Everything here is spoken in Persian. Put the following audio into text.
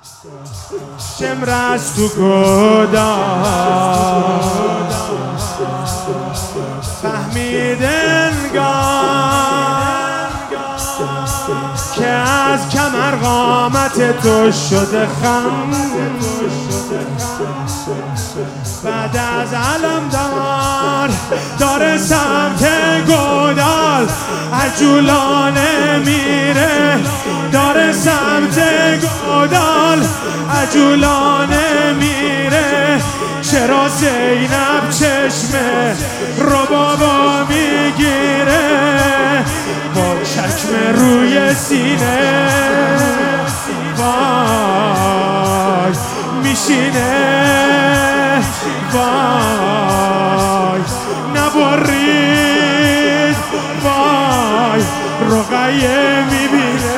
شمرست تو گودال فهمید انگار که از کمر قامت تو شده خم، بعد از علم داره سمت گودال عجولانه میره، داره سمت گودال عجولانه میره. چرا زینب چشمه رو بابا میگیره، با چکمه روی سینه وای میشینه، وای نبرید، وای رقیه میبینه.